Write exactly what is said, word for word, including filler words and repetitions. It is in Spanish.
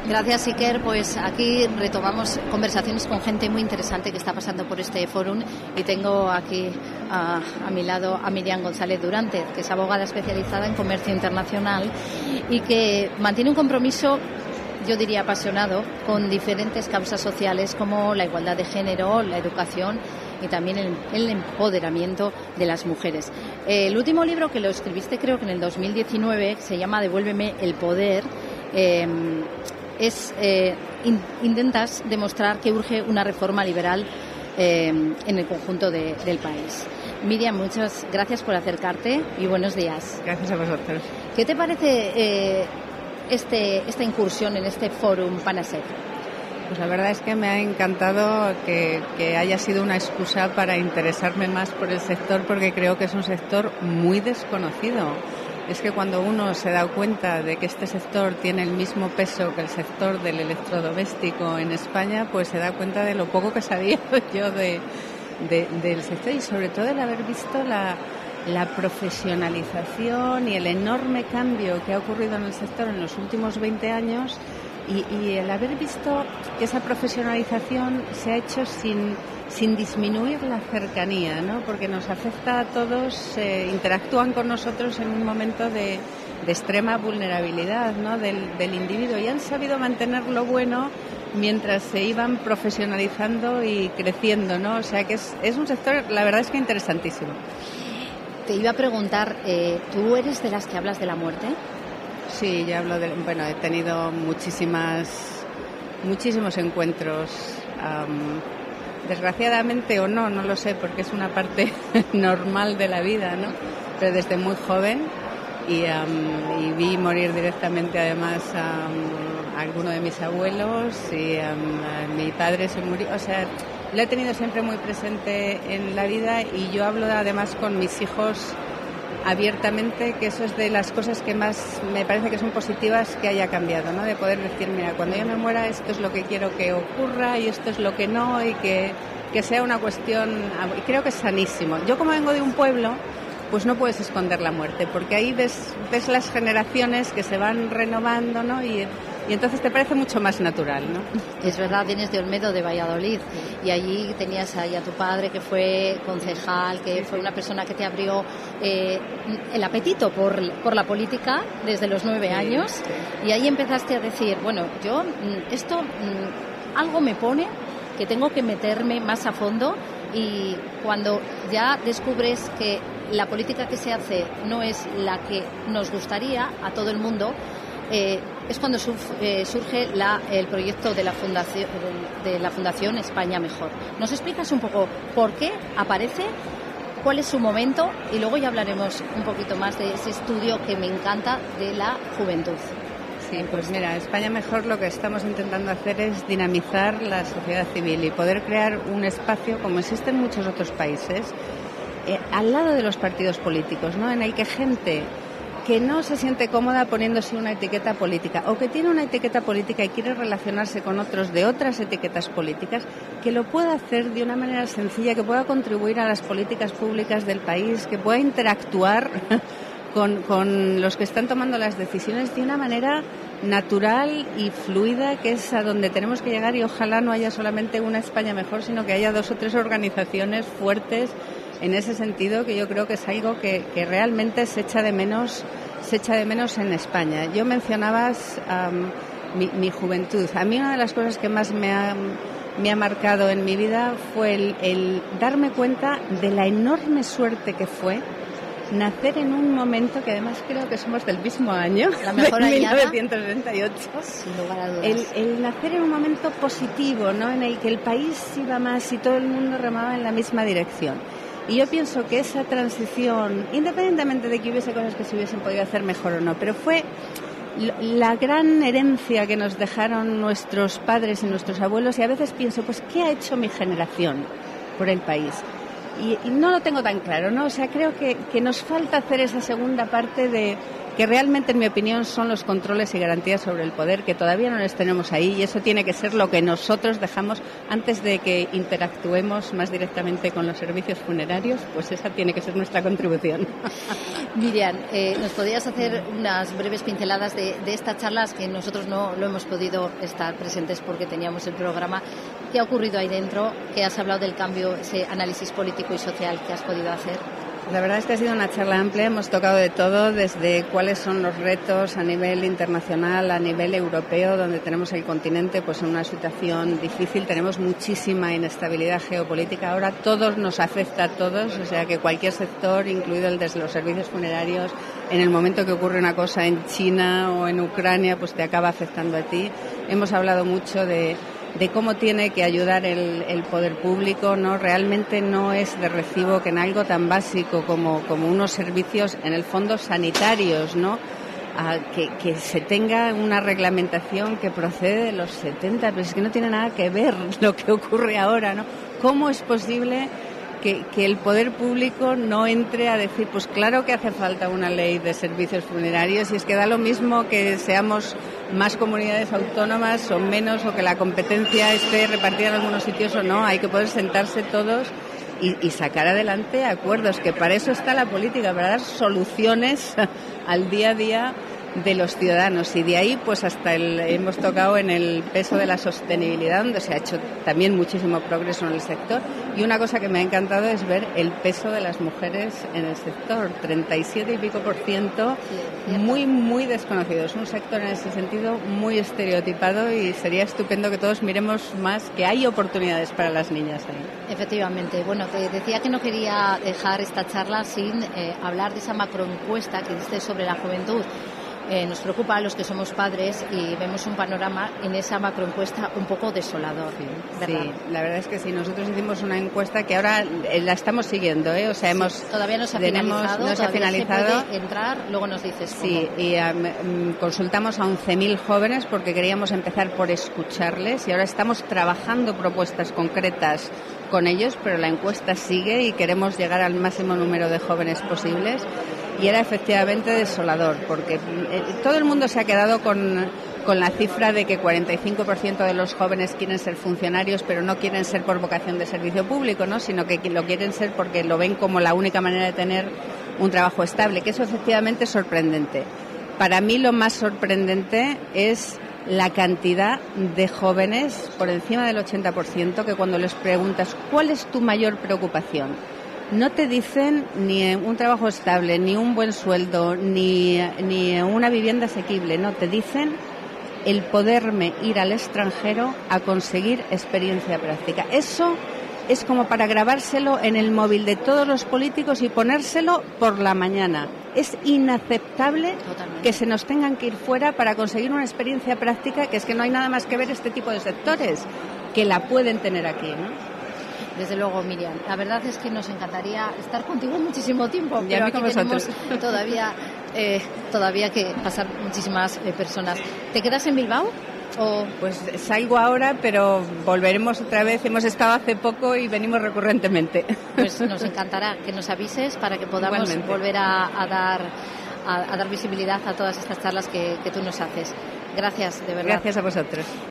Gracias, Iker. Pues aquí retomamos conversaciones con gente muy interesante que está pasando por este fórum y tengo aquí a, a mi lado a Miriam González Durante, que es abogada especializada en comercio internacional y que mantiene un compromiso, yo diría apasionado, con diferentes causas sociales como la igualdad de género, la educación y también el, el empoderamiento de las mujeres. Eh, el último libro que lo escribiste creo que en el dos mil diecinueve se llama Devuélveme el poder. Eh, es eh, in, intentas demostrar que urge una reforma liberal eh, en el conjunto de, del país. Miriam, muchas gracias por acercarte y buenos días. Gracias a vosotros. ¿Qué te parece eh, este, esta incursión en este fórum PANASEF? Pues la verdad es que me ha encantado que, que haya sido una excusa para interesarme más por el sector, porque creo que es un sector muy desconocido. Es que cuando uno se da cuenta de que este sector tiene el mismo peso que el sector del electrodoméstico en España, pues se da cuenta de lo poco que sabía yo de, de, del sector y sobre todo el haber visto la, la profesionalización y el enorme cambio que ha ocurrido en el sector en los últimos veinte años y, y el haber visto que esa profesionalización se ha hecho sin... sin disminuir la cercanía, ¿no? Porque nos afecta a todos, eh, interactúan con nosotros en un momento de, de extrema vulnerabilidad, ¿no? del, del individuo y han sabido mantener lo bueno mientras se iban profesionalizando y creciendo, ¿no? O sea que es, es un sector, la verdad es que interesantísimo. Te iba a preguntar, eh, ¿tú eres de las que hablas de la muerte? Sí, yo hablo de, bueno, he tenido muchísimas, muchísimos encuentros. Um, Desgraciadamente o no, no lo sé, porque es una parte normal de la vida, ¿no? Pero desde muy joven y, um, y vi morir directamente además um, a alguno de mis abuelos y um, mi padre se murió. O sea, lo he tenido siempre muy presente en la vida y yo hablo además con mis hijos abiertamente, que eso es de las cosas que más me parece que son positivas que haya cambiado, ¿no? De poder decir, mira, cuando yo me muera esto es lo que quiero que ocurra y esto es lo que no, y que, que sea una cuestión, y creo que es sanísimo. Yo como vengo de un pueblo, pues no puedes esconder la muerte, porque ahí ves, ves las generaciones que se van renovando, ¿no? Y, y entonces te parece mucho más natural, ¿no? Es verdad, vienes de Olmedo, de Valladolid, y allí tenías ahí a tu padre que fue concejal, que fue una persona que te abrió eh, el apetito por, por la política desde los nueve años, sí, sí. Y ahí empezaste a decir, bueno, yo esto algo me pone que tengo que meterme más a fondo, y cuando ya descubres que la política que se hace no es la que nos gustaría a todo el mundo, eh, es cuando surf, eh, surge la, el proyecto de la, fundación, de la Fundación España Mejor. ¿Nos explicas un poco por qué aparece, cuál es su momento, y luego ya hablaremos un poquito más de ese estudio que me encanta de la juventud? Sí, pues mira, España Mejor lo que estamos intentando hacer es dinamizar la sociedad civil y poder crear un espacio, como existe en muchos otros países, eh, al lado de los partidos políticos, ¿no? En el que gente que no se siente cómoda poniéndose una etiqueta política o que tiene una etiqueta política y quiere relacionarse con otros de otras etiquetas políticas, que lo pueda hacer de una manera sencilla, que pueda contribuir a las políticas públicas del país, que pueda interactuar con, con los que están tomando las decisiones de una manera natural y fluida, que es a donde tenemos que llegar, y ojalá no haya solamente una España Mejor, sino que haya dos o tres organizaciones fuertes en ese sentido, que yo creo que es algo que, que realmente se echa de menos, se echa de menos en España. Yo mencionabas um, mi, mi juventud. A mí una de las cosas que más me ha, me ha marcado en mi vida fue el, el darme cuenta de la enorme suerte que fue nacer en un momento que además creo que somos del mismo año, la mejor de mil novecientos sesenta y ocho. Sin lugar a dudas. El, el nacer en un momento positivo, ¿no? En el que el país iba más y todo el mundo remaba en la misma dirección. Y yo pienso que esa transición, independientemente de que hubiese cosas que se hubiesen podido hacer mejor o no, pero fue la gran herencia que nos dejaron nuestros padres y nuestros abuelos, y a veces pienso, pues, ¿qué ha hecho mi generación por el país? Y, y no lo tengo tan claro, ¿no? O sea, creo que, que nos falta hacer esa segunda parte de, que realmente, en mi opinión, son los controles y garantías sobre el poder, que todavía no les tenemos ahí, y eso tiene que ser lo que nosotros dejamos antes de que interactuemos más directamente con los servicios funerarios, pues esa tiene que ser nuestra contribución. Miriam, eh, ¿nos podrías hacer unas breves pinceladas de, de estas charlas que nosotros no lo hemos podido estar presentes porque teníamos el programa? ¿Qué ha ocurrido ahí dentro? ¿Qué has hablado del cambio, ese análisis político y social que has podido hacer? La verdad es que ha sido una charla amplia, hemos tocado de todo, desde cuáles son los retos a nivel internacional, a nivel europeo, donde tenemos el continente pues en una situación difícil, tenemos muchísima inestabilidad geopolítica, ahora todos nos afecta a todos, o sea que cualquier sector, incluido el de los servicios funerarios, en el momento que ocurre una cosa en China o en Ucrania, pues te acaba afectando a ti. Hemos hablado mucho de de cómo tiene que ayudar el, el poder público, ¿no? Realmente no es de recibo que en algo tan básico como, como unos servicios, en el fondo sanitarios, ¿no? A que, que se tenga una reglamentación que procede de los setenta, pero es que no tiene nada que ver lo que ocurre ahora, ¿no? ¿Cómo es posible que, que el poder público no entre a decir, pues claro que hace falta una ley de servicios funerarios, y es que da lo mismo que seamos más comunidades autónomas o menos, o que la competencia esté repartida en algunos sitios o no, hay que poder sentarse todos y, y sacar adelante acuerdos, que para eso está la política, para dar soluciones al día a día de los ciudadanos, y de ahí pues hasta el, hemos tocado en el peso de la sostenibilidad, donde se ha hecho también muchísimo progreso en el sector, y una cosa que me ha encantado es ver el peso de las mujeres en el sector, treinta y siete y pico por ciento, muy muy desconocido, es un sector en ese sentido muy estereotipado, y sería estupendo que todos miremos más que hay oportunidades para las niñas ahí. Efectivamente, bueno, te decía que no quería dejar esta charla sin eh, hablar de esa macroencuesta que hiciste sobre la juventud. Eh, nos preocupa a los que somos padres y vemos un panorama en esa macroencuesta un poco desolador. Sí, sí, la verdad es que sí. Nosotros hicimos una encuesta que ahora eh, la estamos siguiendo, ¿eh? O sea, sí, hemos todavía no se ha tenemos, finalizado. No se ha finalizado. Se puede entrar, luego nos dices cómo. Sí, y um, consultamos a once mil jóvenes porque queríamos empezar por escucharles, y ahora estamos trabajando propuestas concretas con ellos, pero la encuesta sigue y queremos llegar al máximo número de jóvenes posibles. Y era efectivamente desolador, porque eh, todo el mundo se ha quedado con, con la cifra de que cuarenta y cinco por ciento de los jóvenes quieren ser funcionarios, pero no quieren ser por vocación de servicio público, ¿no? Sino que lo quieren ser porque lo ven como la única manera de tener un trabajo estable, que eso efectivamente es sorprendente. Para mí lo más sorprendente es la cantidad de jóvenes, por encima del ochenta por ciento, que cuando les preguntas ¿cuál es tu mayor preocupación?, no te dicen ni un trabajo estable, ni un buen sueldo, ni, ni una vivienda asequible, no, te dicen el poderme ir al extranjero a conseguir experiencia práctica. Eso es como para grabárselo en el móvil de todos los políticos y ponérselo por la mañana. Es inaceptable Totalmente. Que se nos tengan que ir fuera para conseguir una experiencia práctica, que es que no hay nada más que ver este tipo de sectores que la pueden tener aquí, ¿no? Desde luego, Miriam. La verdad es que nos encantaría estar contigo muchísimo tiempo, pero aquí tenemos todavía, eh, todavía que pasar muchísimas eh, personas. ¿Te quedas en Bilbao? ¿O? Pues salgo ahora, pero volveremos otra vez. Hemos estado hace poco y venimos recurrentemente. Pues nos encantará que nos avises para que podamos Igualmente. volver a, a dar a, a dar visibilidad a todas estas charlas que, que tú nos haces. Gracias, de verdad. Gracias a vosotros.